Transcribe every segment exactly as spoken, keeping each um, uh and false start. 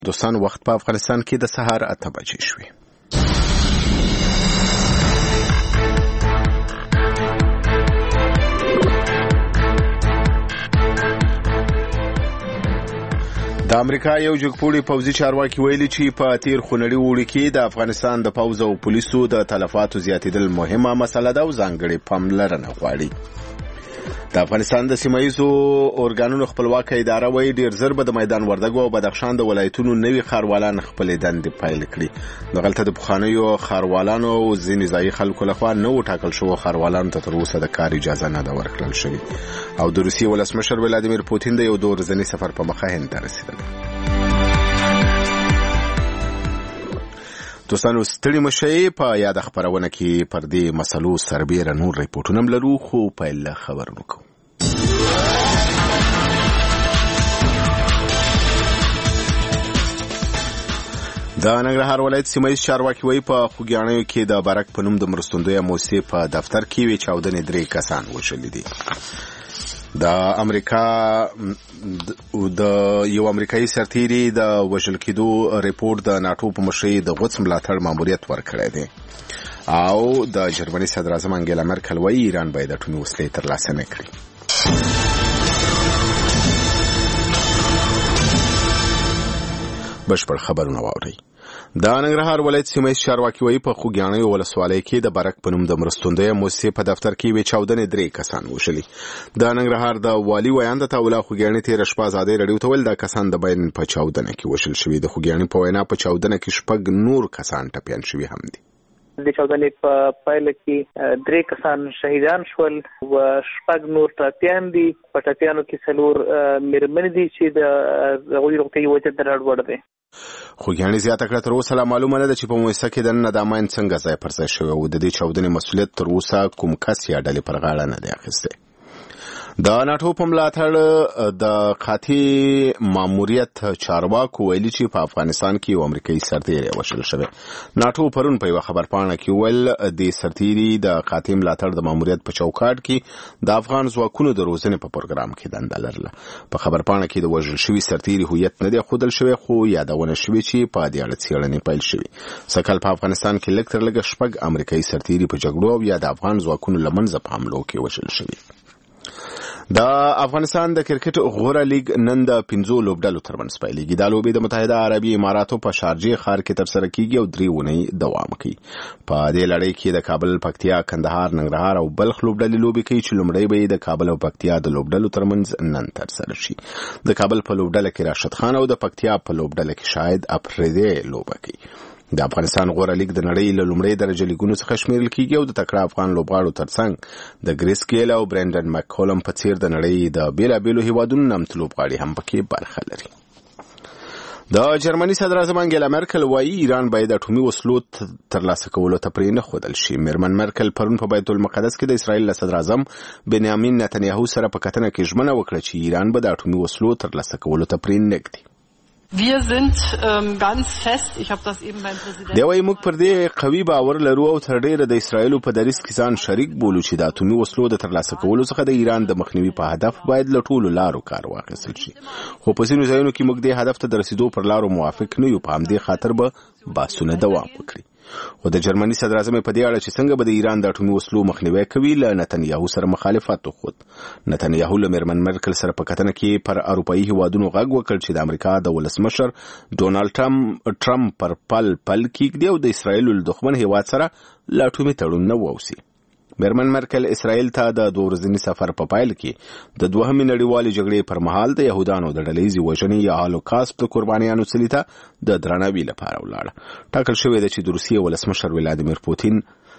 دوستان وخت په افغانستان کې د سهار اته بجې شوې. د امریکا یو جګپوړي پوځي چارواکي ویلي چې په تیر خونړي اوړي کې د افغانستان د پوځ او پولیسو د تلفاتو زیاتېدل مهمه مسله ده او ځانګړې پاملرنه غواړي. د افغانستان د سیمایي اورګانونو خپلواکه اداره وایي ډیر زر به د میدان وردګو او بدخشان د ولایتونو نوي ښاروالان خپلې دندې پیل کړي. دغلته د پخوانیو ښاروالانو او ځینې ځایي خلکو لخوا نوو ټاکل شوو ښاروالانو ته تر اوسه د کار اجازه نه ده ورکړل شوې. او د روسیې ولسمشر ولادیمیر پوتین د یو دوه ورځني سفر په مخه هند ته رسېدلی. دوستانو ستړي مشئ په یاد خبرونه کې پر دې مسلو سربېره نور ریپورټونه لرو خو پیل خبرونه کوو. د ننګرهار ولایت سیمایي چارواکي وایي په خوږیاڼیو کې د برک په نوم د مرستندویه موسسې په دفتر کې وې چاودنې درې کسان وژلي دي. د امریکا د یو امریکایي سرتیري د وژل کېدو ریپورت د ناټو په مشرۍ د غوڅ ملاتړ ماموریت ورکړی دی او د جرمني صدر اعظم انګیلا مرکل وایي ایران باید اټومي وسلې ترلاسه نه کړي. بشپړ خبرونه واورئ. د ننګرهار ولایت سیمایي چارواکي وایي په خوږیاڼیو ولسوالۍ کې د برک په نوم د مرستندویه موسسې په دفتر کې وې چاودنې درې کسان وژلي. د ننګرهار د والي ویاند تعالی خوږیاڼي تېره شپه ازادۍ راډیو ته ویل دا کسان د بین په چاودنه کې وژل شوي. د خوږیاڼي په وینا په چاودنه کې شپږ نور کسان ټپیان شوي هم دي. د چاودنې په پایله کې درې کسان شهیدان شول او شپږ نور ټپیان دي. په ټپیانو کې څلور مېرمنې دي چې د هغوی روغتیایي وضعیت ډاډوړ دی. خوږیاڼي زیاته کړه تر اوسه لا معلومه نه ده چې په مؤسسه کې دننه دا ماین څنګه ځای پر ځای شوی او د دې چاودنې مسؤلیت تر اوسه کوم کس یا ډلې پر غاړه نه دی اخیستی. د ناټو په ملاتړ د قاطع ماموریت چارواکو ویلي چې په افغانستان کې یو امریکایي سرتیری وژل شوی. ناټو پرون په یوه خبرپاڼه کې ویل د سرتیري د قاطع ملاتړ د ماموریت په چوکاټ کې د افغان ځواکونو د روزنې په پروګرام کې دنده لرله. په خبرپاڼه کې د وژل شوي سرتیري هویت نه دی ښودل شوی خو یادونه شوې چې په دې اړه څېړنې پیل شوې. سږکال په افغانستان کې لږ تر لږه شپږ امریکایي سرتیري په جګړو او یا د افغان ځواکونو له منځه په حملو کې وژل شوي. د افغانستان د کرکټ غوره لیګ نن د پنځو لوبډلو ترمنځ پیلېږي. دا لوبې د متحده عربي اماراتو په شارجې ښار کې ترسره کېږي او درې اونۍ دوام کوي. په دې لړۍ کې د کابل، پکتیا، کندهار، ننګرهار او بلخ لوبډلې لوبې کوي چې لومړی به یې د کابل او پکتیا د لوبډلو ترمنځ نن ترسره شي. د کابل په لوبډله کې راشد خان او د پکتیا په لوبډله کې شاهد افریدی لوبه کوي. د افغانستان غوره لیګ د نړۍ له لومړۍ درجه لیګونو څخه شمیرل کېږي او د تکړه افغان لوبغاړو ترڅنګ د ګریس ګیل او برینډن مککولم په څیر د نړۍ د بیلابیلو هیوادونو نامتو لوبغاړي هم پکې برخه لري. د جرمني صدر اعظم انګیلا مرکل وایي ایران باید اټومي وسلو ترلاسه کولو ته پرې نه ښودل شي. میرمن مرکل پرون په بیت المقدس کې د اسرائیل له صدر اعظم بنیامین نتنیاهو سره په کتنه کې ژمنه وکړه چې ایران به د اټومي وسلو ترلاسه کولو ته پرې نه ږدي. Wir sind ähm, ganz fest, ich habe das eben beim Präsidenten. دی وايي موږ پر دې قوي باور لرو او تر ډیره د اسرائیل په دریځ کې ځان شریک بولو چې د اټومي وسلو د ترلاسه کولو څخه د ایران د مخنیوي په هدف باید له ټولو لارو کار واخیستل شي. خو په ځینو ځایونو کې موږ دې هدف ته د رسیدو پر لارو موافق نه یو. په همدې خاطر به بحثونه دوام وکړي. او د جرمني صدر اعظم په دې اړه چې څنګه به د ایران د اټومي وسلو مخنیوي کوي له نتنیاهو سره مخالفت وکړ. نتنیاهو له میرمن مرکل سره په کتنه کې پر اروپایي هیوادونو غږ وکړ چې د امریکا د ولسمشر ډونالډ ټرمپ پر پل پل کېږدي او د اسرائیل له دښمن هیواد سره له اټومي تړون نه واوسي. میرمن مرکل اسرائیل ته د دوه ورځني سفر په پایل کې د دوهمې نړیوالې جګړې پر مهال د یهودانو د ډلهیزې وژنې یا هالوکاسټ د قربانیانو څلي ته د درناوي لپاره ولاړه. ټاکل شوې ده چې د روسیې ولسمشر ولادیمیر پوتین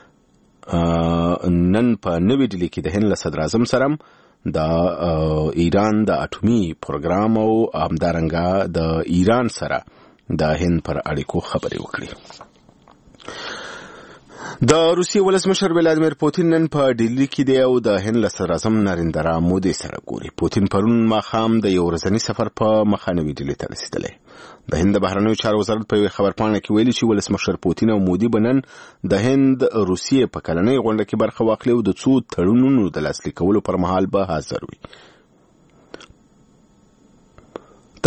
نن په نوې ډیلي کې د هند له صدر اعظم سره د ایران د اټومي پروګرام او همدارنګه د ایران سره د هند پر اړیکو خبرې وکړي. د روسیې ولسمشر ولادیمیر پوتین نن په ډیلي کې دی او د هند له صدر اعظم نریندرا مودي سره ګوري. پوتین پرون ماښام د یو ورځني سفر په مخه نوې ډیلي ته رسېدلی. د هند د بهرنیو چارو وزارت په یوې خبرپاڼه کې ویلي چې ولسمشر پوتین او مودي به نن د هند روسیې په کلنۍ غونډه کې برخه واخلي او د څو تړونونو د لاسلیک کولو پر مهال به حاضر وي.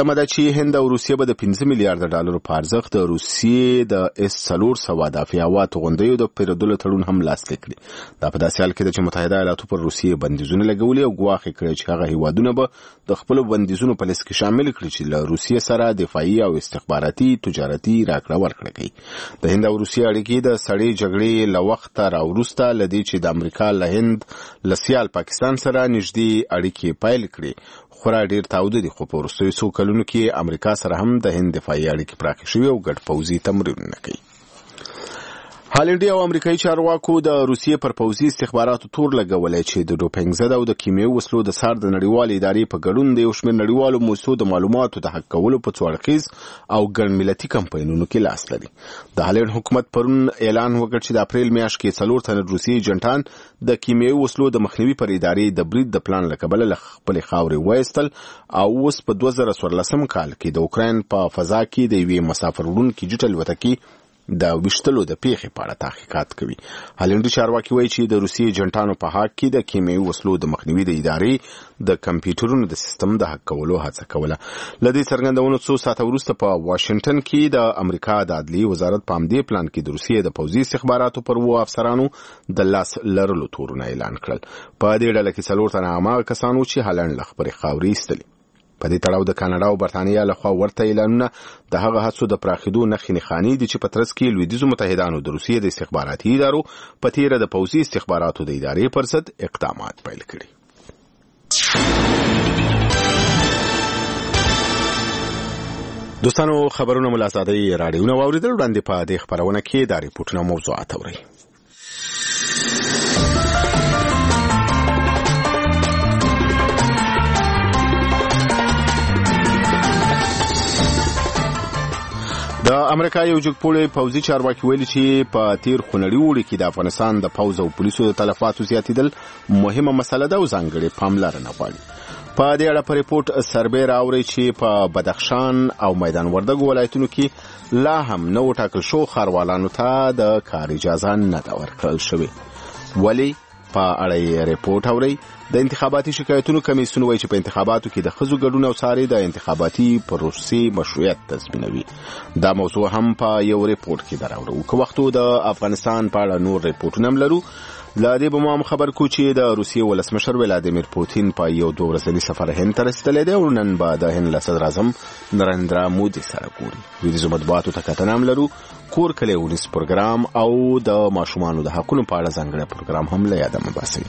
تمه ده چې هند او روسیه به د پنځه میلیارډ ډالرو په ارزښت د روسیې د اس څلور سوه دافع هواتو غونډیو د پیرودلو تړون هم لاسلیک کړي. دا په داسې حال کې ده چې متحده ایالاتو پر روسیې بندیزونه لګولي او ګواښ یې کړی چې هغه هیوادونه به د خپلو بندیزونو په لیست کې شامل کړي چې له روسیې سره دفاعي او استخباراتي تجارتي راکړه ورکړه کوي. د هند او روسیې اړیکې د سړې جګړې له وخته راوروسته له دې چې د امریکا له هند له سیال پاکستان سره نږدې اړیکې پیل کړي خورا ډیر تاوده دي، خو په وروستیو څو کلونو کې امریکا سره هم د هند دفاعي اړیکې پراخې شوې او ګډ پوځي تمرینونه کوي. هالنډي او امریکایي چارواکو د روسیې پر پوځي استخباراتو تور لګولی چې د ډوپینګ ضد او د کیمیاوي وسلو د څار د نړیوالې ادارې په ګډون د یو شمېر نړیوالو موسسو د معلوماتو د حق کولو په څو اړخیز او ګڼ ملتي کمپاینونو کې لاس لري. د هالند حکومت پرون اعلان وکړ چې د اپریل میاشت کې څلور تنه روسي ایجنټان د کیمیاوي وسلو د مخنیوي پر ادارې د برید د پلان له کبله له خپلې خاورې وایستل او اوس په دوه زره څوارلسم کال کې د اوکراین په فضا کې د یوې مسافر وړونکي جټ الوتکې د وشتلو د پیښې په اړه تحقیقات کوي. هالندي چارواکي وایي چې د روسي ایجنټانو په حق کې د کیمیاوي وسلو د مخنیوي د ادارې د کمپیوټرونو د سیستم د حق کولو هڅه کوله. له دې څرګندونو څو ساعته وروسته په واشنگټن کې د امریکا د عدلیې وزارت په همدې پلان کې د روسیې د پوځي استخباراتو پر وو افسرانو د لاس لرلو تورونه اعلان کړل. په دې ډله کې څلور تنه هماغه کسان وو چې هالند له خپلې خاورې ایستلي. په دې تړاو د کاناډا او برتانیا لخوا ورته اعلانونه د هغه هڅو د پراخېدو نښې نښانې دي چې په ترڅ کې لویدیځو متحدانو د روسیې د استخباراتي ادارو په تیره د پوځي استخباراتو د ادارې پر ضد اقدامات پیل کړي. دوستانو خبرونه مو له ازادۍ راډیو نه واورېدل. وړاندې په دې خپرونه کې دا ریپورټونه موضوعات اورئ. د امریکا یو جګپوړی پوځي چارواکي ویلي چې په تیر خونړي اوړي کې د افغانستان د پوځ او پولیسو د تلفاتو زیاتېدل مهمه مسله ده او ځانګړې پاملرنه غواړي. په دې اړه په ریپورټ سربې راوړی چې په بدخشان او میدان وردګو ولایتونو کې لا هم نه وټاکل شو ښاروالانو ته د کار اجازه نه ده ورکړل شوې. ولې په اړه یې ریپورټ اورئ. د انتخاباتي شکایتونو کمیسیون وایي چې په انتخاباتو کې د ښځو ګډون او څاري د انتخاباتي پروسې مشروعیت تضمینوي. دا موضوع هم په یو ریپورټ کې دراوړو. که وختو د افغانستان په اړه نور ریپورټونه هم لرو. له دې به مو هم خبر کو چې د روسیې ولسمشر ولادیمیر پوتین په یو دوه ورځني سفر هند ته رسېدلی دی او نن به د هند له صدر اعظم نریندرا مودي سره ګوري. لویدیځو مطبوعاتو ته کتنه هم لرو. کور کلی ونیس پروګرام او د ماشومانو د حقونو په اړه ځانګړی پروګرام هم له یاده مه باسئ.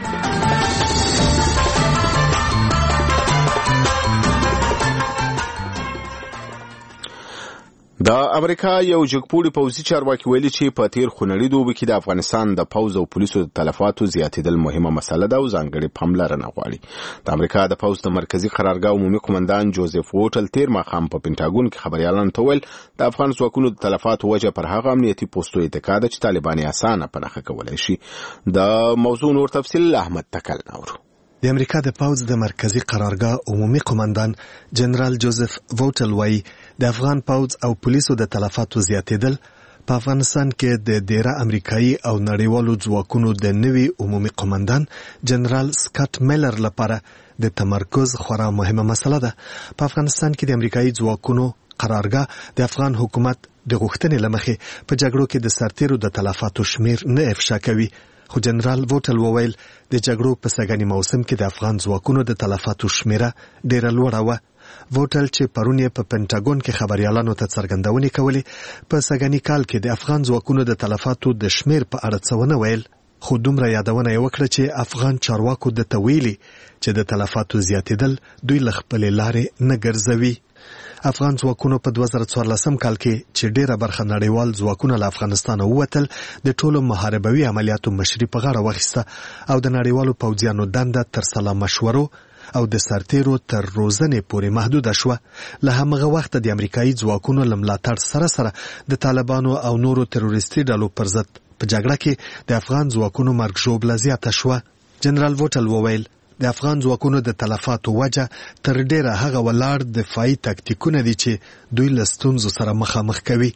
د امریکا یو جګپوړي پوځي چارواکي ویلي چې په تیر خونړي دوبي کې د افغانستان د پوځ او پولیسو د تلفاتو زیاتېدل مهمه مسله ده او ځانګړې پاملرنه غواړي. د امریکا د پوځ د مرکزي قرارګاه عمومي قومندان جوزف ووټل تیر ماښام په پینټاګون کې خبريالانو ته ویل د افغان ځواکونو د تلفاتو وجه پر هغه امنیتي پوسټو اتکا ده چې طالبان یې اسانه په نښه کولی شي. د موضوع نور تفصیل احمد تکل نورو. د امریکا د پوځ د مرکزی قرارګاه عمومي قومندان جنرال جوزف ووټل وايي د افغان پوځ او پولیسو د تلفاتو زیاتېدل په افغانستان کې د ډیره امریکایي او نړیوالو ځواکونو د نوي عمومي قومندان جنرال سکاټ میلر لپاره د تمرکز خورا مهمه مسله ده. په افغانستان کې د امریکایي ځواکونو قرارګاه د افغان حکومت د غوښتنې لمخې په جګړو کې د سرتیرو د تلفاتو شمیر نه افشا کوي. خو جنرال ووټل وویل د جګړو په سږني موسم کې د افغان ځواکونو د تلفاتو شمیره ډیره لوړه وه. ووټل چې پرون یې په پینټاګون کې خبريالانو ته څرګندونې کولې په سږني کال کې د افغان ځواکونو د تلفاتو د شمیر په اړه څه ونه ویل. خو دومره یادونه یې وکړه چې افغان چارواکو د تویلي چې د تلفاتو زیاتېدل دوی له خپلې لارې نه ګرځوي. افغان ځواکونو په دوه زره څوارلسم کال کې چې ډیره برخه نړیوال ځواکونه له افغانستان ووتل د ټولو محاربوي عملیاتو مشري په غاړه واخیسته او د نړیوالو پوځیانو دنده تر سلا مشورو او د سرتیرو تر روزنې پورې محدوده شوه. له همغه وخته د امریکایي ځواکونو له ملاتړ سره سره د طالبانو او نورو تروریستي ډلو پر ضد په جګړه کې د افغان ځواکونو مرګ ژوبله زیاته شوه. جنرال ووټل وویل د افغان ځواکونو د تلفاتو وجه تر ډیره هغه ولاړ دفاعي تاکتیکونه دي چې دوی له ستونزو سره مخامخ کوي.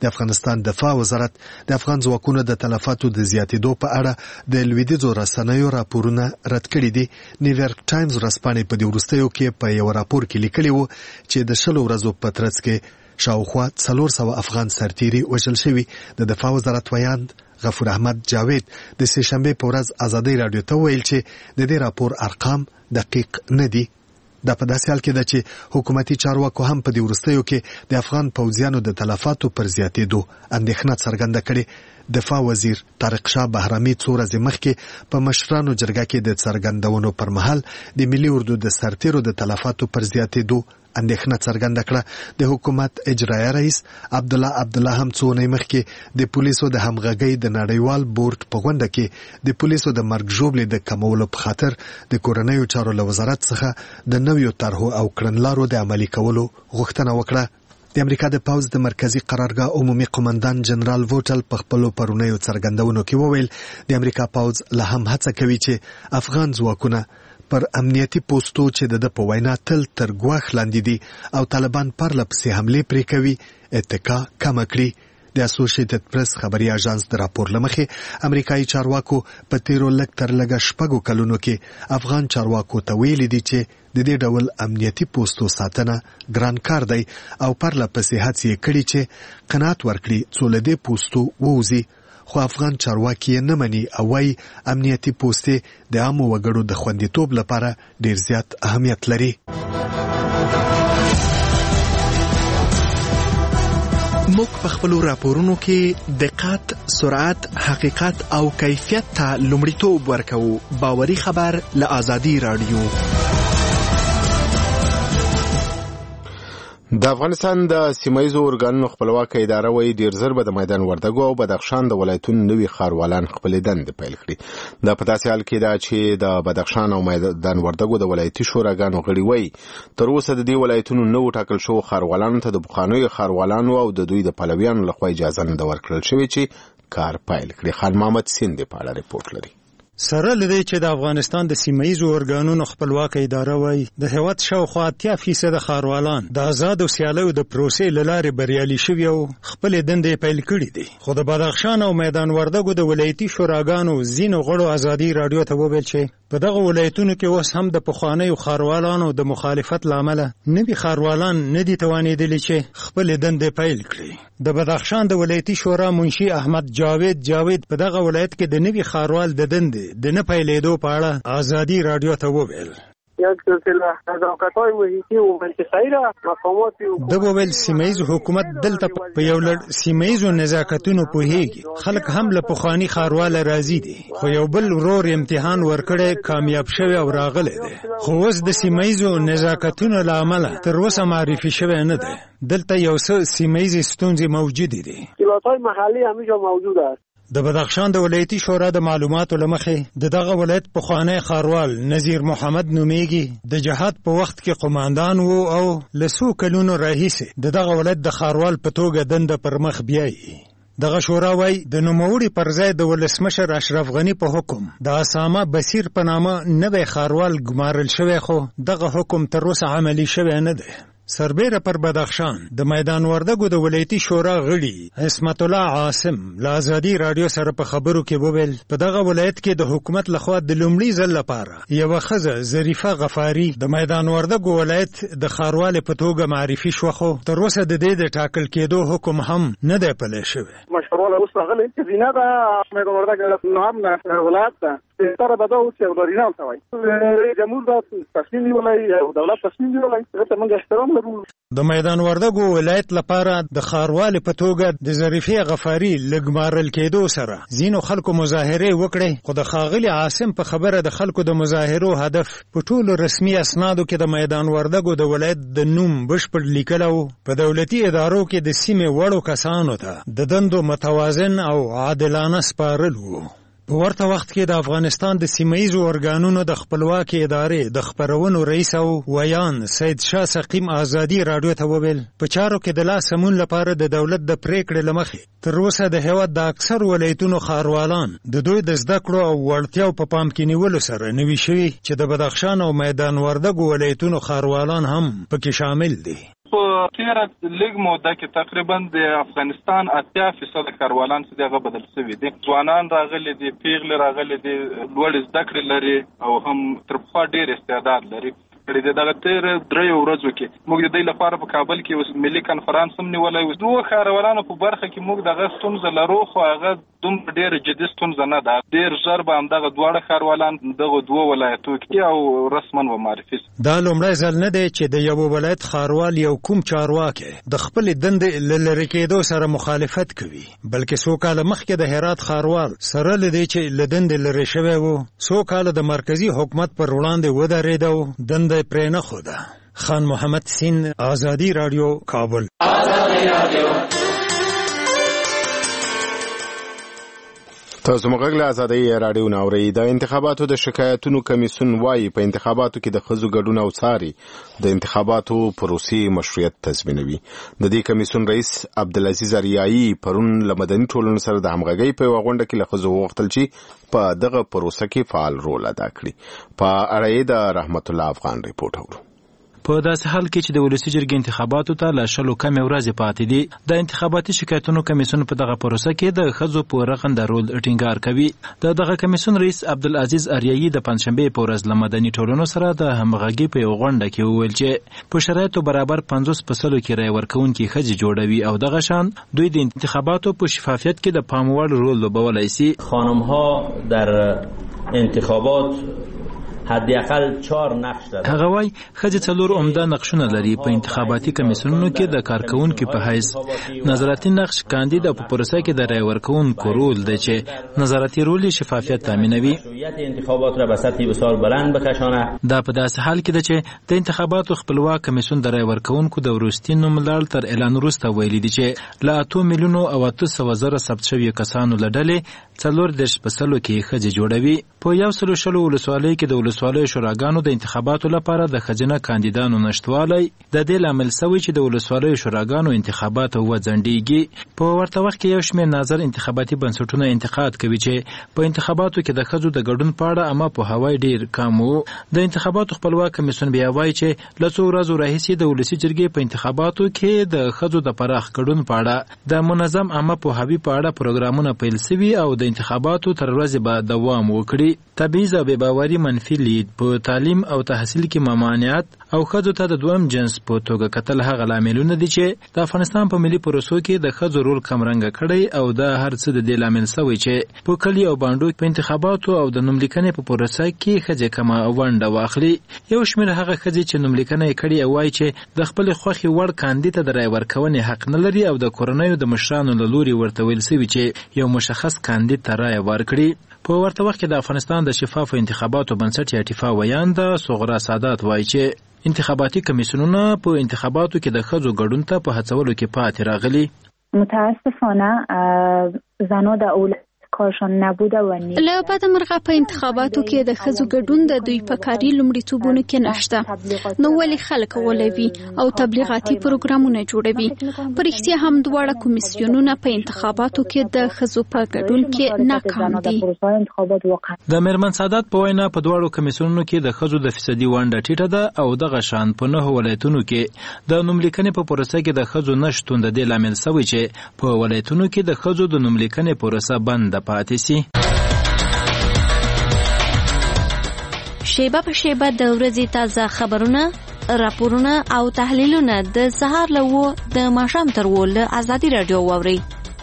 د افغانستان دفاع وزارت د افغان ځواکونو د تلفاتو د زیاتېدو په اړه د لویدیځو رسنیو راپورونه رد کړي دي. نیویارک ټایمز ورځپاڼې په دې وروستیو کې په یو راپور کې لیکلي وو چې د شلو ورځو په ترڅ کې شاوخوا څلور سوه افغان سرتیري وژل شوي. د دفاع وزارت ویاند غفور احمد جاوید د سې شنبې په ورځ ازادۍ راډیو ته وویل چې د دې راپور ارقام دقیق نه دي. دا په داسې حال کې ده چې حکومتي چارواکو هم په دې وروستیو کې د افغان پوځیانو د تلفاتو پر زیاتېدو اندېښنه څرګنده کړې. دفاع وزیر طارق شاه بهرامي څو ورځې مخکې په مشرانو جرګه کې د څرګندونو پر مهال د ملي اردو د سرتیرو د تلفاتو پر زیاتېدو اندېښنه څرګنده کړه. د حکومت اجرایه رئیس عبدالله عبدالله هم څو اونۍ مخکې د پولیسو د همغږۍ د نړیوال بورډ په غونډه کې د پولیسو د مرګ ژوبلې د کمولو په خاطر د کورنیو چارو له وزارت څخه د نویو طرحو او کړنلارو د عملي کولو غوښتنه وکړه. د امریکا د پوځ د مرکزی قرارګاه عمومي قومندان جنرال ووټل په خپلو پرونیو څرګندونو کې وویل د امریکا پوځ لا هم هڅه کوي چې افغان ځواکونه پر امنیتي پوسټو چې د په وینا تل تر ګواښ لاندې دي او طالبان پرله پسې حملې پرې کوي اتکا کمه کړي. د اسوسییټډ پریس خبري اژانس د راپور له مخې امریکایي چارواکو په تیرو لږ تر لږه شپږو کلونو کې افغان چارواکو ته ویلي دي چې د دې ډول امنیتي پوسټو ساتنه ګران کار دی او پرله پسې هڅې کړي چې قناعت ورکړي څو له دې پوسټو ووځي. خو افغان چارواکي نه مني او وايي امنیتي پوسټې د عامو وګړو د خوندیتوب لپاره ډیر زیات اهمیت لري. موږ په خپلو راپورونو کې دقت، سرعت، حقیقت او کیفیت ته لومړیتوب ورکوو. باوري خبر له آزادي راډیو. د افغانستان د سیمایي اورګانونو خپلواکه اداره وایي ډیر زر به د میدان وردګو او بدخشان د ولایتونو نوي ښاروالان خپلې دندې پیل کړي. دا په داسې حال کې ده چې د بدخشان او میدان وردګو د ولایتي شوراګانو غړي وایي تر اوسه د دې ولایتونو نوو ټاکل شوو ښاروالانو ته د پخوانیو ښاروالانو او د دوی د پلویانو لخوا اجازه نه ده ورکړل شوې چې کار پیل کړي. خان محمد سیند په اړه ریپورت لري. سره لدی چې د افغانستان د سیمایي اورګانونو خپلواکه اداره وایي د هیواد شاوخوا اتیا فیصد ښاروالان د آزاد او سیالیو د پروسې له لارې بریالي شوي او خپلې دندې پیل کړي دي. خو د بدخشان او میدان وردګو د ولایتي شوراګانو ځینو غړو ازادي راډیو ته وویل چې په دغه ولایتونو کې اوس هم د پخوانیو ښاروالانو د مخالفت له امله نوي ښاروالان نه دي توانېدلي چې خپلې دندې پیل کړي. د بدخشان د ولایتي شورا منشي احمد جاوید جاوید په دغه ولایت کې د نوي ښاروال د دندې د نه پیلېدو په اړه ازادي راډیو ته وویل. یک سلسله نزاکت‌های محیطی و منطقه‌ای را مقامات د وویل سیمایي حکومت دلته په یو لړ سیمایي نزاکتونو پوهیږي. خلک هم له پخوانی ښاروال راضي دي خو یو بل ورور امتحان ورکړی کامیاب شوی او راغلی دی. خو اوس د سیمایي نزاکتونو له امله تر اوسه معرفي شوی نه دی. دلته یو څه سیمایي ستونزې موجودې دي. مشکلات‌های محلي همیشه موجود است. د بدخشان د ولایتي شورا د معلوماتو له مخې د دغه ولایت پخوانی ښاروال نذیر محمد نومیږي د جهاد په وخت کې قوماندان وو او له څو کلونو راهیسې د دغه ولایت د ښاروال په توګه دنده پر مخ بیایي. دغه شورا وایي د نوموړي پر ځای د ولسمشر اشرف غني په حکم د اسامه بصیر په نامه نوی ښاروال ګمارل شوی خو دغه حکم تر اوسه عملي شوی نه دی. سربیره پر بدخشان د میدان وردګو د ولایتي شورا غړي عصمت الله عاصم له ازادي راډیو سره په خبرو کې وویل په دغه ولایت کې د حکومت لخوا د لومړي ځل لپاره یوه ښځه ظریفه غفاري د میدان وردګو ولایت د ښاروالې په توګه معرفي شوه خو تر اوسه د دې د ټاکل کېدو حکم هم نه دی پلی شوی. مشروع اوس راغلی ښځینه ده میدان وردګ نام ولایت ده تر بده اوس یو اورینال ته وایي جمهور دا تصمیم نیولی او دولت تصمیم نیولی ته موږ احترام لرو. د میدان وردګو ولایت لپاره د ښاروالې په توګه د ظریفې غفاري له ګمارل کېدو سره ځینو خلکو مظاهرې وکړې خو د ښاغلي عاصم په خبره د خلکو د مظاهرو هدف په ټولو رسمي اسنادو کې د میدان وردګو د ولایت د نوم بشپړ لیکل او په دولتي ادارو کې د سیمې وړو کسانو ته د دندو متوازن او عادلانه سپارل وو. په ورته وخت کې د افغانستان د سیمایي اورګانونو د خپلواکي ادارې د خپرونو رئیس او ویان سید شاه سقیم ازادي راډیو ته وویل په چارو کې د لاس سمون لپاره د دولت د پریکړې له مخې تر اوسه د هېواد د اکثر ولایتونو ښاروالان د دوی د زده کړو او وړتیاو په پام کې نیولو سره نوي شوي چې د بدخشان او میدان وردګو ولایتونو ښاروالان هم پکې شامل دي. په تیره لږ موده کې تقریبا د افغانستان اتیا فیصد کاروالان چې دغه بدل شوي دي. ځوانان راغلي دي، پیغلې راغلي دي، لوړې زده کړې لري او هم تر پخوا ډېر استعداد لري. د دغه تیر درې ورځو کې موږ د دې لپاره په کابل کې اوس ملي کانفرنس هم نیولی و. دوه ښاروالانو په برخه کې موږ دغه ستونزه لرو، خو هغه دومره ډېره جدي ستونزه نه ده. ډېر ژر به همدغه دواړه ښاروالان دغه دوه ولایتو کې او رسما ومعرفي شي. دا لومړی ځل نه دی چې د یو ولایت ښاروال یو کوم چارواکی د خپلې دندې له لرې کېدو سره مخالفت کوي، بلکې څو کاله مخکې د هرات ښاروال سره له دې چې له دندې لرې شوی و، څو کاله د مرکزي حکومت پر وړاندې ودرېده او دنده پرې نه خوده. خان محمد سین، آزادی رادیو، کابل. تاسو موږ له آزادی رادیو ناوړي. د انتخاباتو د شکایتونو کمیسیون وايي په انتخاباتو کې د ښځو ګډون او څاري د انتخاباتو پروسې مشروعیت تضمینوي. د دې کمیسیون رئیس عبدالعزیز اریایي پرون له مدني ټولنې سره د همغږۍ په یوه غونډه کې له ښځو وغوښتل چې په دغه پروسه کې فعال رول ادا کړي. په اړه یې د رحمت الله افغان ریپورټ اورو. په داسې حال کې چې د ولسي جرګې انتخاباتو ته له شلو کمې ورځې پاتې دي، د انتخاباتي شکایتونو کمیسیون په دغه پروسه کې د ښځو په رغنده رول ټینګار کوي. د دغه کمیسیون رئیس عبدالعزیز اریایي د پنجشنبې په ورځ له مدني ټولنو سره د همغږۍ په یوه غونډه کې وویل چې په شرایطو برابر پنځوس په سلو کې رایې ورکوونکي ښځې جوړوي او دغه شان دوی د انتخاباتو په شفافیت کې د پام وړ رول لوبولی سي. خانم‌ها در انتخابات حداقل چهار نقش دارند. هغه وای ښځې څلور عمده نقشونه لري په انتخاباتي کمیسیونونو کې د کارکونکو په حیث. نظارتي نقش کاندید په پروسه کې د رای ورکونکو رول دی چې نظارتي رول شفافیت تامینوي. انتخابات را به سطح بسیار بلند بکشانه. دا په داسې حال کې ده چې د انتخاباتو خپلواک کمیسیون د رای ورکونکو د وروستي نوملړ تر اعلان وروسته ویلي دي چې له اتو میلیونو او اته سوه زره ثبت شویو کسانو له ډلې څلور دېرش په سلو کې ښځې جوړوي. په یو سلو شلو ولسوالیو کې د ولسوالیو شوراګانو د انتخاباتو لپاره د ښځینه کاندیدانو نشتوالی د دې لامل سوی چې د ولسوالیو شوراګانو انتخابات وځنډیږي. په ورته وخت کې یو شمېر ناظر انتخاباتي بنسټونه انتقاد کوي چې په انتخاباتو کې د ښځو د ګډون په اړه عامه پوهاوی ډېر کم و. د انتخاباتو خپلواک کمیسیون بیا وایي چې له څو ورځو راهیسې د ولسي جرګې په انتخاباتو کې د ښځو د پراخ ګډون په اړه د منظم عامه پوهاوي په اړه پروګرامونه پیل سوي او د انتخاباتو تر ورځې به دوام وکړي. تبعیض او بېباوري منفي لید په تعلیم او تحصیل کې ممانعت او ښځو ته د دویم جنس په توګه کتل هغه لاملونه دي چې د افغانستان په ملي پروسو کې د ښځو رول کمرنګه کړی او دا هر څه د دې لامل سوی چې په کلي او بانډو په انتخاباتو او د نوملیکنې په پروسه کې ښځې کمه ونډه واخلي. یو شمېر هغه ښځې چې نوملیکنه یې کړې وایي چې د خپلې خوښې وړ کاندید ته د رای ورکونې حق نه لري او د کورنیو د مشرانو له لوري ورته ویل سوي چې یو مشخص کاندید ته رای ورکړي. په ورته وخت کې د افغانستان د شفافو انتخاباتو بنسټ یا ټیفا ویانده صغرا سادات وایي چې انتخاباتي کمیسیونونه په انتخاباتو کې د ښځو ګډون ته په هڅولو کې پاتې راغلي. متاسفانه زنان در اولاد کارشان نبوده و نیست. له بده مرغه په انتخاباتو کې د ښځو ګډون د دوی په کاري لومړیتوبونو کې نشته. نو ولې خلک غولوي او تبلیغاتي پروګرامونه جوړوي؟ په رښتیا هم دواړه کمیسیونونه په انتخاباتو کې د ښځو په ګډون کې ناکام دي. د میرمن سادات په وینا په دواړو کمیسیونونو کې د ښځو د فیصدي ونډه ټیټه ده او دغه شان په نهو ولایتونو کې د نوملیکنې په پروسه کې د ښځو نشتون د دې لامل سوی چې په ولایتونو کې د ښځو د نوملیکنې پروسه بنده پاتې سي. شیبه په شیبه د ورځې تازه خبرونه، راپورونه او تحلیلونه د سهار له اوه د ماښام تر اوه له ازادي راډیو واورئ.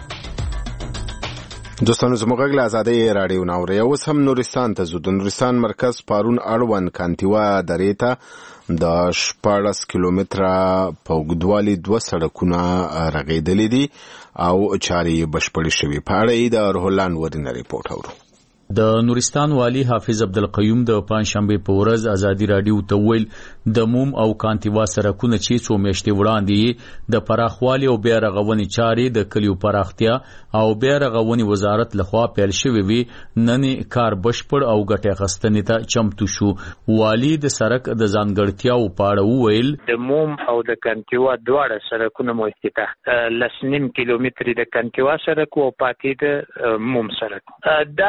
دوستانو زموږ غږ له ازادۍ راډیو ناوري. اوس هم نورستان ته ځو. د نورستان مرکز پارون اړوند کانتیوا درې ته د شپاړس کیلومتره په اوږدوالي دوه سړکونه رغېدلي دي او چارې بشپړې شوې. په اړه یې د روح الله نوري ریپورټ اورو. د نورستان والی حافظ عبدالقیوم د پنځشنبې په ورځ ازادي راډیو ته ویل د موم او کانتیوا سړکونه چې څو میاشتې وړاندې د پراخوالي او بیا رغونې چارې د کلیو پراختیا او بیا رغونې وزارت لخوا پیل شوې وي، نن کار بشپړ او ګټې اخیستنې ته چمتو شو. والی د سړک د ځانګړتیاو په اړه وویل د موم او د کانتیوا دواړه سړکونه مو افتتاح لس نیم کیلومتر د کانتیوا سړک او پاتې د موم سړک دا تر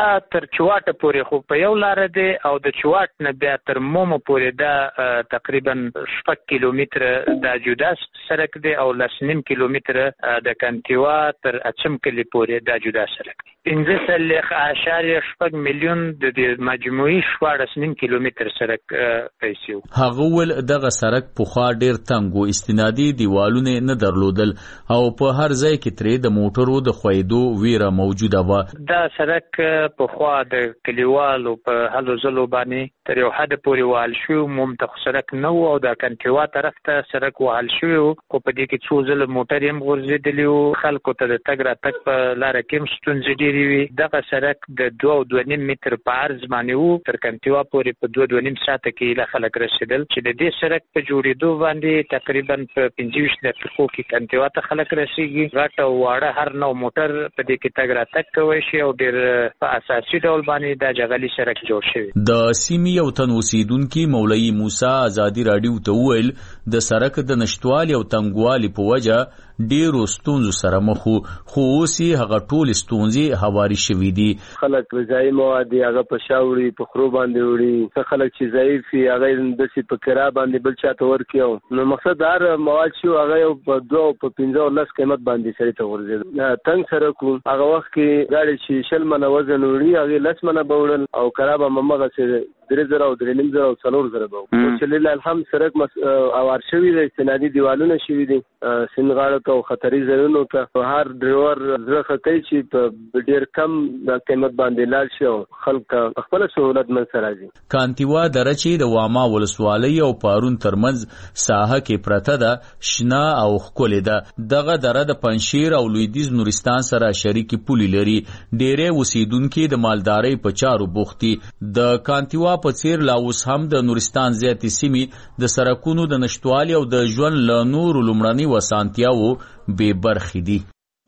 چواټ پورې خو په یو لار دی او د چواټ نه بیا تر مومو پورې دا تقریبا شپږ کیلومتره دا جدا سړک دی او لس نیم کیلومتره د کانتیوا تر اچم کلی پورې دا جدا سړک دی. پنځه سلنه اعشاریه شپږ میلیون د مجموعي شپاړس نیم کیلومتر سړک پیسې. هغه ول دغه سړک په خوا ډیر تنګ او استنادي دیوالونه نه درلودل او په هر ځای کې ترې د موټرو د خویدو ویره موجوده و. دا سړک په خوا د کلیوالو په هلو ځلو باندې تر یو حد پورې وهل شو، ممتخ سړک نه و او د کانتیوا طرف ته سړک وهل شو، خو په دې کې څو ځله موټر هم غورځېدلی وو، خلکو ته د تګ راتګ په لاره کې هم ستونزې ډېرې وي. دغه سړک د دوه او دوه نیم متر په عرض باندې وو، تر کانتیوا پورې په دوه دوه نیم ساعته کې له خلک رسېدل چې د دې سړک په جوړېدو باندې تقریبا په پنځه ویشت دقیقو کې کانتیوا ته خلک رسېږي. غټ او واړه هر نوع موټر په دې کې تګ راتګ کوی شي او ډېر په اساسي ډول باندې دا جغلي سړک جوړ شوی. د سیمې یو تن اوسیدونکي مولوي موسی ازادي راډیو ته وویل د سړک د نشټوالي او تنګوالي په وجه ډیرو ستونزو سره مخ وو، خو اوس یې هغه ټول ستونزې هواري شوي دي. خلک غذایي مواد هغه په شا وړي، په خرو باندې وړي، څه خلک چې ضعیف وي هغه داسې په کرا باندې بل چاته ورکړي. نو مقصد هر مواد چې هغه یو په دوه او په پنځه او لس قیمت باندې سړي ته ورځي. تنګ سړک وو، هغه وخت کې غاړې چې شل منه وزن وړي هغې لس منه به وړل او کرا به همغسې درې زره او درې نیم زره او څلور زره به وو. چې لله الحمد سړک اوار شوي دی، استنادي دیوالونه شوي دي سیند غاړو ته او خطري ځایونو ته. هر ډریور زړه ښه کوي چې په ډېر کم قیمت باندې لاړ شي او خلک خپله سهولت منځته راځي. کانتیوا دره چې د واما ولسوالۍ او پارون ترمنځ ساحه کې پرته ده، شنه او ښکلې ده. دغه دره د پنجشیر او لویدیځ نورستان سره شریکې پولې لري. ډېری اوسیدونکي د مالدارۍ په چارو بوخت دي. د کانتیوا په څیر لا اوس هم د نورستان زیاتې سیمې د سړکونو د نشتوالي او د ژوند له نورو لومړني وسانتیاوو بې برخې دي.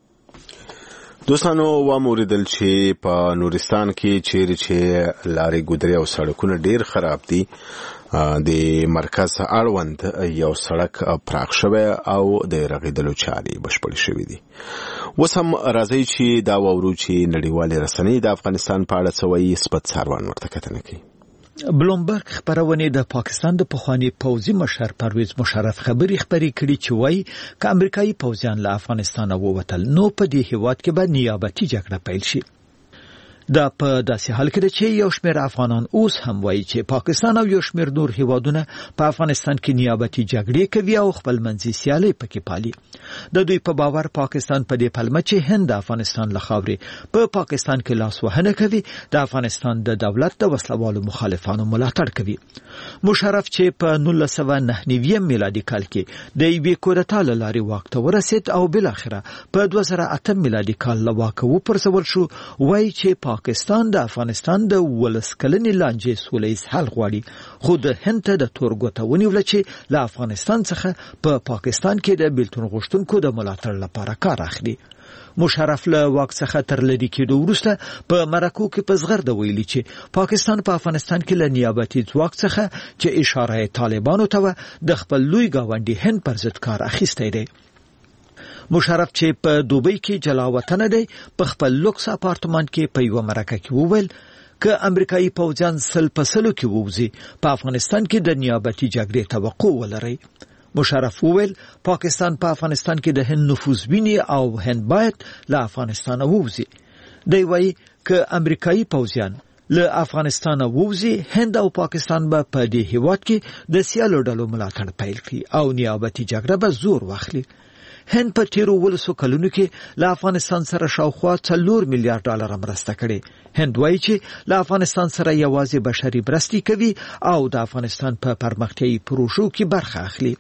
دوستانو واوریدل چې په نورستان کې چیرې چې لارې ګودرې او سړکونه ډیر خراب دي، د مرکز اړوند یو سړک پراخ شوی او د رغیدلو چارې بشپړې شوې دي. اوس هم راځي چې دا واورو چې نړیوالې رسنۍ د افغانستان په اړه څه وایي. سپت ساروان ورته کتنه کوي. بلومبرګ خبرونه د پاکستان د پخوانی پوځي مشر پرویز مشرف خبري خبري کړي چې وایي ک امریکایي پوځیان له افغانستان ووتل نو په دې هیواد کې به نیابتي جګړه پیل شي. دا په داسې حال کې ده چې یو شمېر افغانان اوس هم وایي چې پاکستان او یو شمېر نور هیوادونه په افغانستان کې نیابتي جګړې کوي او خپل منځي سیالۍ پکې پالي. د دوی په باور پاکستان په دې پلمه چې هند د افغانستان له خاورې په پاکستان کې لاس وهنه کوي، د افغانستان د دولت د وسلوالو مخالفانو ملاتړ کوي. مشرف چې په نولس سوه نهه نوي میلادي کال کې د یوې کودتا له لارې واک ته ورسېد او بالاخره په دوه زره اته میلادي کال له واکه وپرځول شو، وایي چې پاکستان د افغانستان د ولس کلنې لانجې سولیز حل غواړي، خو د هند ته د تور ګوته ونیوله چې له افغانستان څخه په پا پاکستان کې د بیلتون غوښتونکو د ملاتړ لپاره کار اخلي. مشرف له واک څخه تر لرې کېدو وروسته په مرکو کې په زغرده ویلي چې پاکستان په افغانستان کې له نیابتي ځواک څخه چې اشاره طالبانو ته و د خپل لوی ګاونډي هند پر ضد کار اخیستی دی. مشرف چې په دوبۍ کې جلا وطن دی په خپل لوکس اپارتمان کې په یو مرکه کې وویل که امریکایي پوځیان سل په سلو کې ووځي په افغانستان کې د نیابتي جګړې توقع ولري. مشرف وویل پاکستان په افغانستان کې د هند نفوذ ویني او هند باید له افغانستان ووځي. دی وایي که امریکایي پوځیان له افغانستان ووځي هند او پاکستان به په دې هیواد کې د سیالو ډلو ملاتړ پیل کړي او نیابتي جګړه به زور واخلي. هند په تیرو ولسو کلونو کې له افغانستان سره شاوخوا څلور میلیارډ ډالر مرسته کړې. هند وایي چې له افغانستان سره یوازې بشري مرستې کوي او د افغانستان په پرمختیایي پروژو کې برخه اخلي.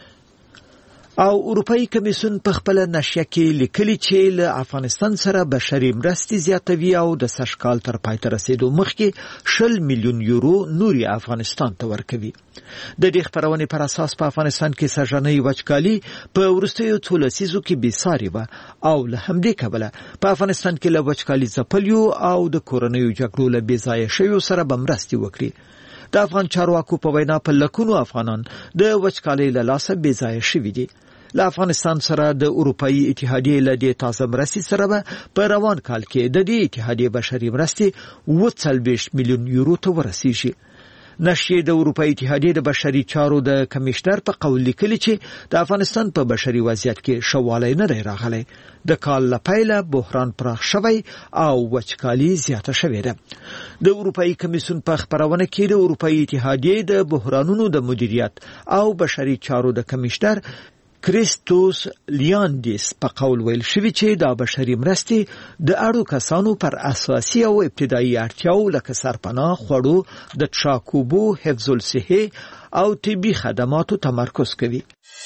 او اروپאי کمیسیون په خپل نشریه کې لیکلي چې له افغانستان سره بشري مرستې زیاتوي او د سږ کال تر پای ته رسیدو مخکې شل میلیون یورو نوري افغانستان ته ورکوي. د دې خبرونې پر اساس په افغانستان کې سږنۍ وچکالي په وروستیو څو لسیزو کې بېساري وه او له همدې کبله په افغانستان کې له وچکالي ځپلیو او د کورنیو جګړو له بېځایه شویو سره به مرستې وکړي. د افغان چارواکو په وینا په لکونو افغانان د وچکالۍ له لاسه بېځایه شوي دي. له افغانستان سره د اروپאי اتحادیې له دې تازه مرستې سره به په روان کال کې د دې اتحادیې بشري مرستې اووه څلوېښت میلیون یورو ته ورسیږي. نشریې د اروپאי اتحادیې د بشري چارو د کمشنر په قول لیکلي چې د افغانستان په بشري وضعیت کې ښه والی نه دی راغلی. د کال له پیله بحران پراخ شوی او وچکالي زیاته شوې ده. د اروپאי کمیسیون په خبرونه کې د اروپאי اتحادیې د بحرانونو د مدیریت او بشري چارو د کمشنر کریستوس لیاندیس په قول ویل شوی چې د بشري مرستې د اړو کسانو پر اساسي او ابتدایي اړتیاو لکه سرپناه، خوړو، د څښاک اوبو، حفظ الصحه او طبي خدماتو تمرکز کوي.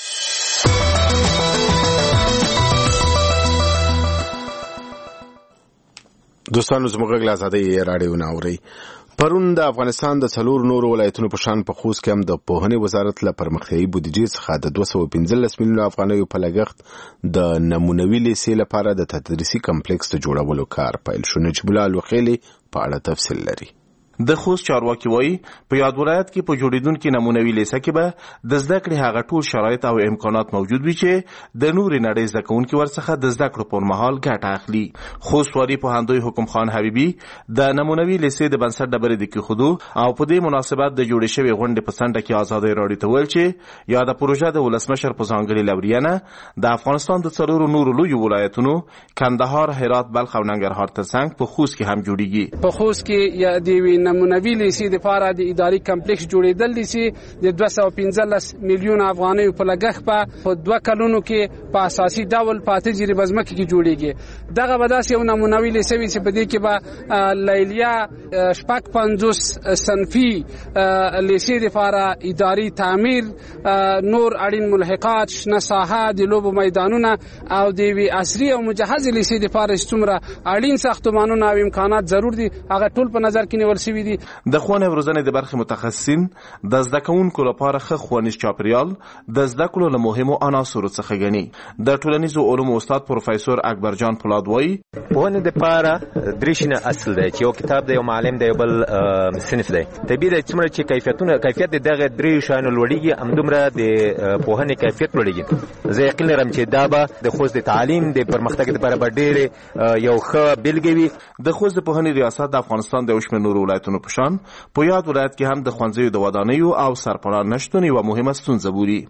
دوستانو زموږ غږ له ازادۍ راډیو نه اورئ. پرون د افغانستان د څلور نورو ولایتونو په شان په خوست کې هم د پوهنې وزارت له پرمختیایي بودیجې څخه د دوه سوه پنځلس میلیونو افغانیو په لګښت د نمونوي لیسې لپاره د تدریسي کمپلیکس د جوړولو کار پیل شو. نجیب الله الوخیلي په اړه تفصیل لري. د خوست چارواکي وایي په یاد ولایت کې په جوړیدونکو نمونوي لیسه کې به د زده کړې هغه ټول شرایط او امکانات موجود وي چې د نورې نړۍ زده کوونکو ورڅخه د زده کړو پر مهال ګټه اخلي. خوست والي پوهندوی حکم خان حبیبي د نمونوي لیسې د بنسټ ډبرې د کېښودو او په دې مناسبت د جوړې شوې غونډې په څنډه کې ازادۍ راډیو ته ویل چې یاده پروژه د ولسمشر په ځانګړې لورینه د افغانستان د څلورو نورو لویو ولایتونو کندهار، هرات، بلخ او ننګرهار ترڅنګ په خوست کې هم جوړیږي. په خوست کې یا د نمونوي لیسې لپاره د اداري کمپلیکس جوړېدل لیسې د دوه سوه پنځلس میلیون افغانیو په لګښت په په دوه کلونو کې په اساسي ډول په تجربه ځمکه کې جوړیږي. دغه به داسې یو نمونوي لیسه وي چې په دې کې به لیلیا شپږ پنځوس صنفي لیسې لپاره اداري تعمیر، نور اړین ملحقات، شنه ساحه، د لوبو میدانونه او د یوې عصري او مجهزې لیسې لپاره څومره اړین ساختمانونه او امکانات ضرور دي هغه ټول په نظر کې نیول شوي دي. د ښوونې او روزنې د برخې متخصصین د زده کوونکو لپاره ښه ښوونیز چاپیریال د زده کړو له مهمو عناصرو څخه ګڼي. د ټولنیزو علومو استاد پروفیسور اکبرجان پولاد وایي ښوونې دپاره درې شیان اصل دی چې یو کتاب دی، یو معلم دی، یو بل صنف دی. طبیعي دی څومره چې کیفیتونه کیفیت د دغه درې شیانو لوړیږي همدومره د پوهنې کیفیت لوړیږي. زه یقین لرم چې دا به د خوست د تعلیم د پرمختګ لپاره به ډېرې یو ښه بېلګې وي. د خوست د پوهنې ریاست د افغانستان د یو شمېر نورو ولایتونو په شان په یاد ولایت کې هم د ښوونځیو د ودانیو او سرپناه نشتون یوه مهمه ستونزه بولي.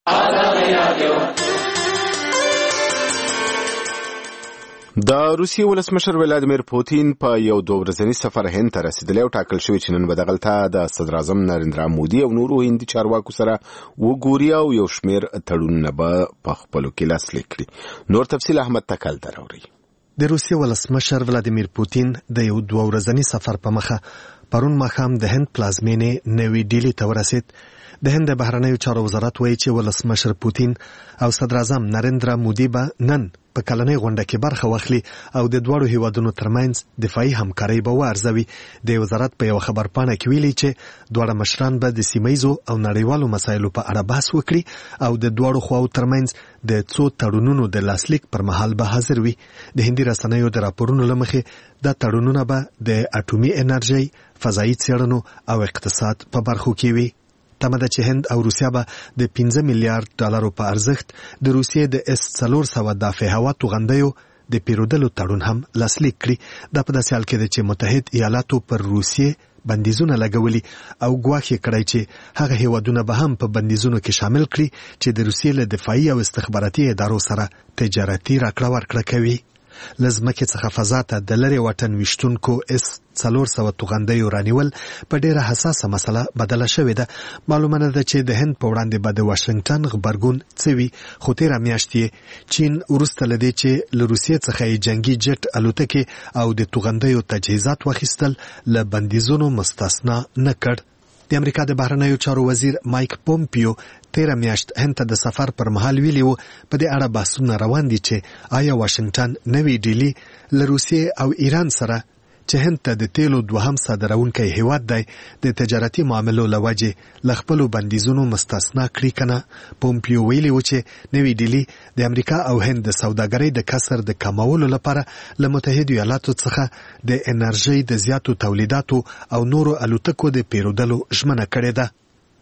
د روسیې ولسمشر ولادیمیر پوتین په یو دوه ورځني سفر هند ته رسیدلی او ټاکل شوی چې نن به دغلته د صدر اعظم نریندرا مودي او نورو هندي چارواکو سره وګوري او یو شمېر تړونونه به په خپلو کې لاسلیک کړي. نور تفصیل احمد تکل دراوري. د روسیې ولسمشر ولادیمیر پوتین د یو دوه ورځني سفر په مخه پرون ماښام د هند پلازمینې نوی ډیلي ته ورسید. د هند د بهرنیو چارو وزارت وایي چې ولسمشر پوتین او صدر اعظم نریندرا مودي به نن په کلنۍ غونډه کې برخه واخلي او د دواړو هیوادونو ترمنځ دفاعي همکاري به وارزوي. د وزارت په یو خبرپاڼه کې ویلي چې دواړه مشران به د سیمهیزو او نړیوالو مسایلو په اړه بحث وکړي او د دواړو خواو ترمنځ د څو تړونونو د لاسلیک پر مهال به حاضر وي. د هندي رسنیو د راپورونو له مخې دا تړونونه به د اټومي انرژي، فضایي څېړنو او اقتصاد په برخو کې وي. تمه ده چې هند او روسیا به د پنځه میلیارډ ډالرو په ارزښت د روسیې د اس څلور سوه دافع هوا توغندیو د پیرودلو تړون هم لاسلیک کړي. دا په داسې حال کې ده چې متحد ایالاتو پر روسیې بندیزونه لګولي او ګواښ یې کړی چې هغه هیوادونه به هم په بندیزونو کې شامل کړي چې د روسیې له دفاعي او استخباراتي ادارو سره تجارتي راکړه ورکړه کوي. له ځمکې څخه فضا ته د لرې واټن ویشتونکو اس څلور سوه توغندیو رانیول په ډېره حساسه مسله بدله شوې ده. معلومه نه ده چې د هند په وړاندې به د واشنګټن غبرګون څه وي، خو تېره میاشت یې چین وروسته له دې چې له روسیې څخه یې جنګي جټ الوتکې او د توغندیو تجهیزات واخیستل له بندیزونو مستثنا نه کړ. د امریکا د بهرنیو چارو وزیر مایک پومپیو تیره میاشت هند ته د سفر پر مهال ویلي وو په دې اړه بحثونه روان دي چې آیا واشنګټن نوی ډیلي له روسیې او ایران سره چې هند ته د تیلو دوهم صادرونکی هیواد دی د تجارتي معاملو له وجې له خپلو بندیزونو مستثنا کړي که نه. پومپیو ویلي و چې نوی ډیلي د امریکا او هند د سوداګرۍ د کسر د کمولو لپاره له متحدو ایالاتو څخه د انرژۍ د زیاتو تولیداتو او نورو الوتکو د پیرودلو ژمنه کړې ده.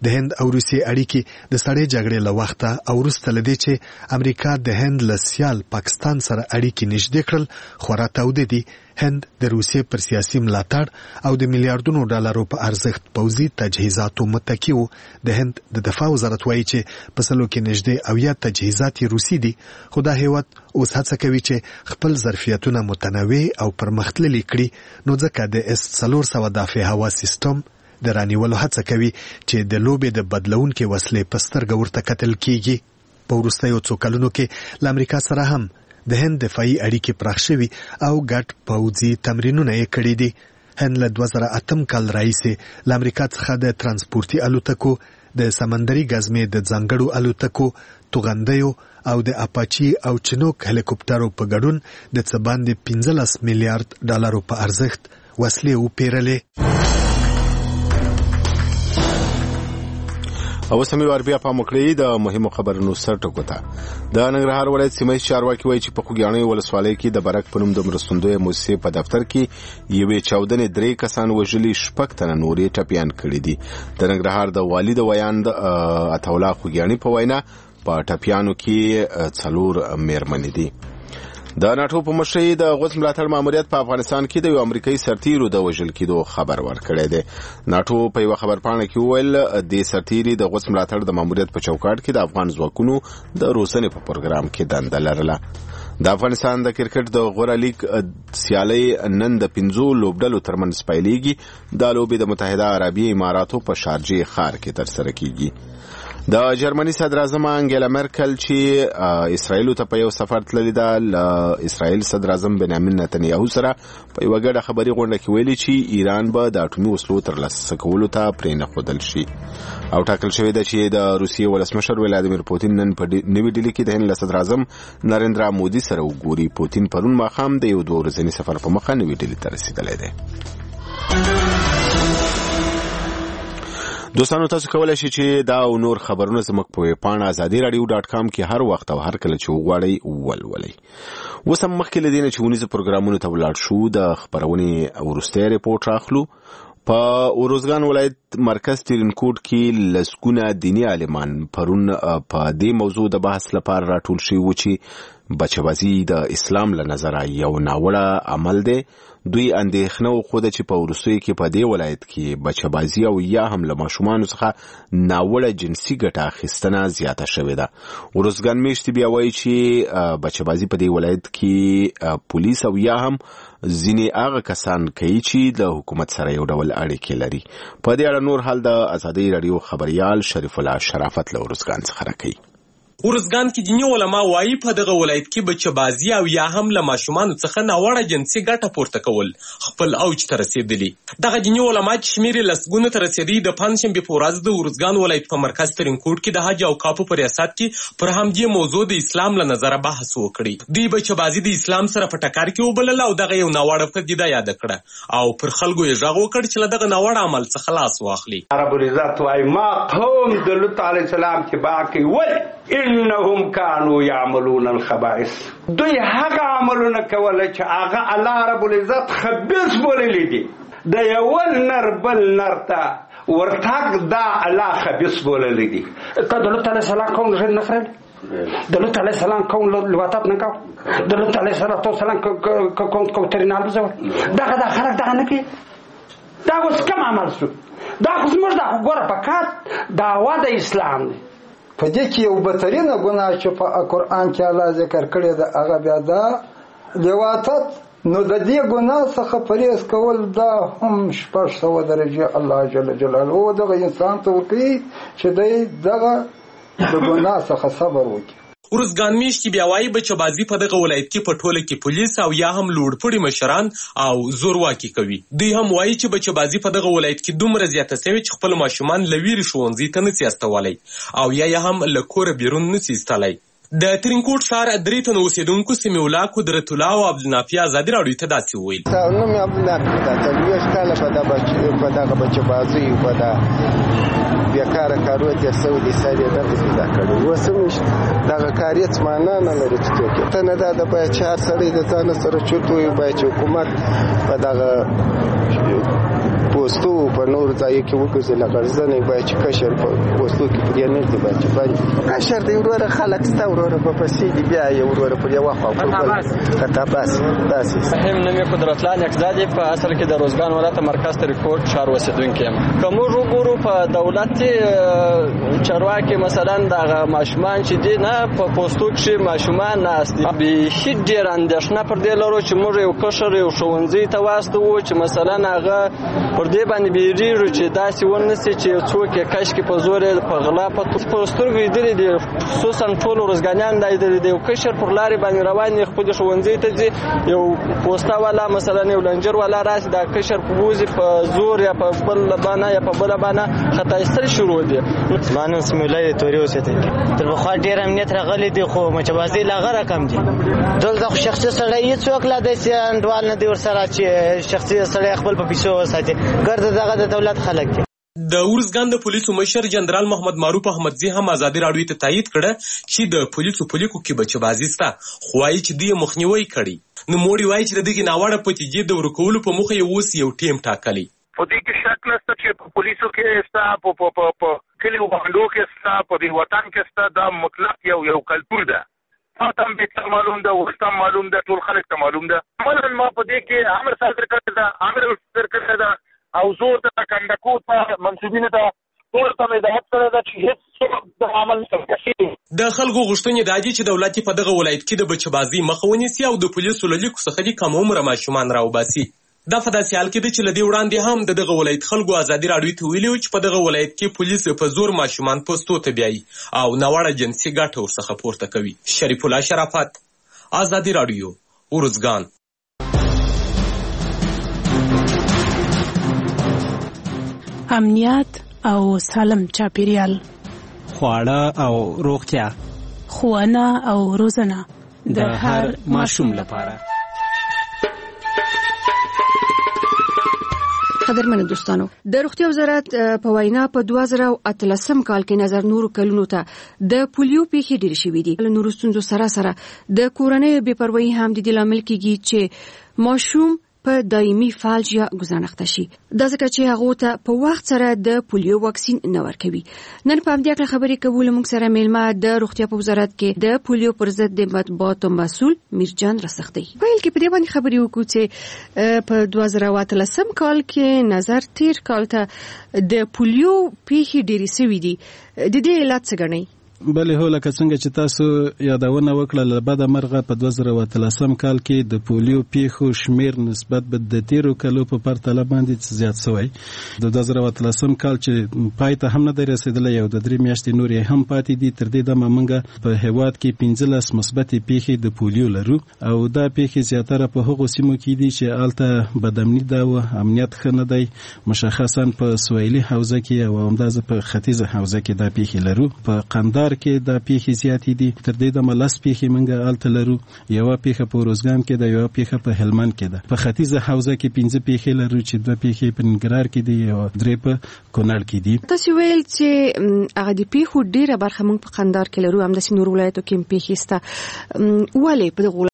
د هند او روسیې اړیکې د سړې جګړې له وخته او وروسته له دې چې امریکا د هند له سیال پاکستان سره اړیکې نږدې کړل خورا تاوده دي. هند د روسیې پر سیاسي ملاتړ او د میلیارډونو ډالرو په ارزښت پوځي تجهیزاتو متکی و. د هند د دفاع وزارت وایي چې په سلو کې نږدې اویا تجهیزات روسي دي، خو دا هیواد اوس هڅه کوي چې خپل ظرفیتونه متنوع او پرمختللي کړي، نو ځکه د اس څلور سوه دافع هوا سیستم د رانیولو هڅه کوي چې د لوبې د بدلونکې وسلې په سترګه ورته کتل کیږي. په وروستیو څو کلونو کې له امریکا سره هم د هند دفاعي اړیکې پراخ شوي او ګډ پوځي تمرینونه یې کړي دي. هند له دوه زره اتم کال راهیسې له امریکا څخه د ترانسپورتي الوتکو، د سمندري ګزمې د ځانګړو الوتکو، توغندیو او د اپاچي او چنوک هلیکوپټرو په ګډون د څه باندې پنځلس میلیارډ ډالرو په ارزښت وسلې وپیرلې. او سمې ور بیا په مکړې د مهمو خبرونو سر ټکو ته. د ننګرهار ولایت سیمه چارواکي وایي چې په خوګیاڼي ولسوالۍ کې د برک په نوم د مرستندوی موسسې په دفتر کې یوې چاودنې درې کسان وژلي، شپږ تنه نورې ټپیان کړي دي. د ننګرهار د والي د ویاند عطاالله خوګیاڼي په وینا په ټپیانو کې څلور میرمنې دي. د ناټو په مشرۍ د غوث ملاتړ ماموریت په افغانستان کې د یو امریکایي سرتیرو د وژل کېدو خبر ورکړی دی. ناټو په یو خبرپاڼه کې وویل د سرتیري د غوث ملاتړ د ماموریت په چوکاټ کې د افغان ځواکونو د روزنې په پروګرام کې دنده لرله. د افغانستان د کرکټ د غوره لیګ سیالۍ نن د پنځو لوبډلو ترمنځ پیلېږي. دا لوبې د متحده عربي اماراتو په شارجې ښار کې ترسره کیږي. د جرمني صدر اعظم انګیلا مرکل چې اسرائیل ته په یو سفر تللی ده، له اسرائیل صدر اعظم بنیامین نتنیاهو سره په یو ګډه خبري غونډه کې ویلي چې ایران به د اټومي وسلو ترلاسه کولو ته پرې نه ښودل شي. او ټاکل شوی ده چې د روسیې ولسمشر ولادیمیر پوتین نن په نوې ډیلي کې د هند له صدر اعظم نریندرا مودي سره وګوري. پوتین پرون ماښام د یو دوه ورځني سفر په مخه نوې ډیلي ته رسیدلی دی. دوستانو، تاسو کولای شئ چې دا او نور خبرونه زموږ په ویب پاڼه ازادي رادیو ډاټ کام کې هر وخت او هر کله چې وغواړئ ولولئ. اوس هم مخکې له دې نه چې ونیزه پروګرامونو ته ولاړ شو، د خپرونې وروستی ریپورټ راخلو. په اروزګان ولایت مرکز ترینکوټ کې لسګونه دیني عالمان پرون په دې موضوع د بحث لپاره راټول شوي وو چې بچه‌بازي د اسلام له نظره یو ناوړه عمل دی. دوی اندېښنه وښوده چې په وروستیو کې په دې ولایت کې بچه‌بازي او یا هم له ماشومانو څخه ناوړه جنسي ګټه اخیستنه زیاته شوې ده. اروزګان میشتي بیا وایي چې بچه‌بازي په دې ولایت کې پولیس او یا هم ځینې هغه کسان کوي چې د حکومت سره یو ډول اړیکې لري. په دې اړه نور حال د ازادي رادیو خبريال شریف الله شرافت له اروزګان څخه راکوي. اروزګان کې دیني علما وایي په دغه ولایت کې بچه‌بازي او یا هم له ماشومانو څخه ناوړه جنسي ګټه پورته کول خپل اوج ته رسېدلي. دغه دیني علما چې شمېر یې لسګونو ته رسېدي، د پنجشنبې په ورځ د اروزګان ولایت په مرکز ترینکوټ کې د حج او کاپو په ریاست کې پر همدې موضوع د اسلام له نظره بحث وکړي. دوی بچه‌بازي د اسلام سره په ټکر کې وبلله او دغه یو ناوړه پدیده یاده کړه او پر خلکو یې غږ وکړ چې له دغه ناوړه عمل څخه لاس واخلي. رب العزت وايي ما قوم د لوط علیه السلام کې باقي ول انهم كانوا يعملون الخبائث. دوی هغه عملونه کول چې هغه الله رب العزت خبيث بوللی دي. د یو نر بل نر ته ورتاک دا الله خبيث بوللی دي. ته د لوط علیه السلام کوم ژن نفرد د لوط علیه السلام کوم لواتات نه کاو د لوط علیه السلام کوم کوترینال بزو دغه د خلک دغه نه کی دا اوس کوم عمل شو؟ دا خو زموږ د ګوره پکات دعوا د اسلام دی. په دې کې یو بدترینه ګناه چې په قرآن کې الله ذکر کړی ده هغه بیا دا لواطت. نو د دې ګناه څخه پرهیز کول دا هم شپږ سوه درجې الله جل جلاله دغه انسان ته ورکوي چې دی دغه د ګناه څخه صبر وکړي. اروزګان میشتي بیا وایي بچه‌بازي په دغه ولایت کې په ټوله کې پولیس او یا هم لوړپوړي مشران او زورواکي کوي. دوی هم وایي چې بچه‌بازي په دغه ولایت کې دومره زیاته سوې چې خپل ماشومان له ویرې ښوونځي ته نسي استولی او یا یې هم له کوره بیرون نسي ایستلی. د ترینکوټ ښار درې تنو اوسېدونکو سمیع الله، قدرت الله او عبدالنافي ازادي راډیو ته داسې وویل. نوم یې عبدالنافي ده. څلوېښت کاله په دغه بچه‌بازۍ په دا بیکاره کارونه تېر سوي دي، سر یې دغه زده کړی. اوس هم دغه کار هېڅ معنا نه لري چې څوک یې ته نه دا ده باید چې هر سړی د ځانه سره چورت ووایي، باید چې حکومت په دغه پوسټو په نور ځای کې وګرځي لګرځنه باید چې کشر په پوسټو کې پرې نه دی باید باندې کشر دی وروره خلک ستا وروره په پسې دی بیا یو وروره پر یو خوا په کتاباس داسې هم نومي قدرت الله اقتصادي په اصل کې د روزګان ولایت مرکز ته ریکورډ شهر اوسیدونکو یم کوم وګورو په دولتي چارواکي مثلا د ماشومان چې دي نه په پوسټو کې ماشومان ناست دي به هیڅ ډیر اندېښنه پر دې لرو چې موږ یو کشر یو ښوونځي ته واستو چې مثلا هغه پر دې باندې بیریږي چې داسې ونسي چې څوک یې کش کې په زور په غلا په سترګو دي دي خصوصا ټول ورزګانیان د یو کشر پر لارې باندې روان دي خپل ښوونځي ته ځي یو پوسټا والا مثلا یو لنجر والا راسي دا کشر په بوزي په زور یا په بل باندې یا په بل باندې خطا استل شروع دي مانو سمولای توري اوسېته تر بخوا ډیر امنیت راغلي دي خو مچبازي لا غره کم دي دلته شخصي سړی څوک لا د سیاندوال نه دی ورسره چې شخصي سړی خپل په پیسو وساتي ګرځي دغه د دولت خلک دي د ورزګان د پولیسو مشر جنرال محمد معروف احمدزي هم ازادي راډیو ته تایید کړه چې د پولیسو پولیکو کې بچبازي ستا خوای چې دی مخنیوي کړي نو موړي وای چې د دې ناوړه پټیجې د ورکولو په مخه یو اوس یو ټیم ټاکلی په دې کې شک نشته چې په پولیسو کې ستا په په په کلیو باندې کې ستا په دې وطن کې ستا دا مطلق یو یو کلتور ده تاسو به معلوم ده ورته معلوم ده ټول خلک ته معلوم ده عملاً ما په دې کې امر صادر کړی ده امر صادر کړی ده او زور ته کنډکو ته منسوبینه ته ټول ته د هڅه ده چې هیڅ د عمل څخه د خلکو غوښتنې د اجي چې دولت په دغه ولایت کې د بچبازي مخه ونیسي او د پولیسو لیکو څخه د کم عمر ماشومان راوباسي دا په داسې حال کې چې لدی وړاندې هم د دغه ولایت خلکو ازادي راډیو ته ویلي چې په دغه ولایت کې پولیس په زور ماشومان پوسټو ته بیایي او ناوړه جنسي ګټه ورڅخه پورته کوي شریف الله شرافت ازادي راډیو ورزګان امنیت او سالم چاپیریال خواړه او روغتیا ښوونه او روزنه د هر ماشوم لپاره قدرمنو دوستانو د روغتیا وزارت په وینا په دوه زره اتلسم کال کې نظر نور کلونو ته د پولیو پیښې ډېرې شوې دي له نورو ستونزو سره سره د کورنۍ بې پروایي هم د دې لامل کېږي چې ماشوم په دایمي فالج یا ګزانښت شي دا ځکه چې هغه ته په وخت سره د پولیو واکسین نه ورکوي نن په همدې اړه خبرې کوو موږ سره میلمه د روغتیا په وزارت کې د پولیو پر ضد د مطبوعاتو مسؤل میرجان رسختی پیل کې په دې باندې خبرې وکړو چې په دوه زره اتلسم کال کې نظر تیر کال ته د پولیو پیښې ډېرې شوې دي د دې علت څه ګڼئ بلې هو لکه څنګه چې تاسو یادونه وکړه له بده مرغه په دوه زره اتلسم کال کې د پولیو پیښو شمیر نسبت به د تیرو کلو په پرتله باندې زیات شوی د دوه زره اتلسم کال چې پای ته هم نه دی رسېدلی یو د درې میاشتې نورې هم پاتې دي تر دې دمه موږ په هیواد کې پنځلس مثبتې پیښې د پولیو لرو او دا پیښې زیاتره په هغو سیمو کې دي چې هلته بدامني ده او امنیت ښه نه دی مشخصا په سویلي حوزه کې او همداسې په ختیځه حوزه کې دا پیښې لرو په قندهار کې دا پیښې زیاتې دي تر دې دمه لس پیښې موږ هلته لرو یوه پیښه په روزګان کې ده یوه پیښه په هلمند کې ده په ختیځه حوزه کې پنځه پیښې لرو چې دوه پیښې په ننګرهار کې دي او درې په کونړ کې دي تاسو ویل چې هغه د پیښو ډیره برخه موږ په قندهار کې لرو همداسې نور ولایتو کې هم پیښې شته ولې په دغه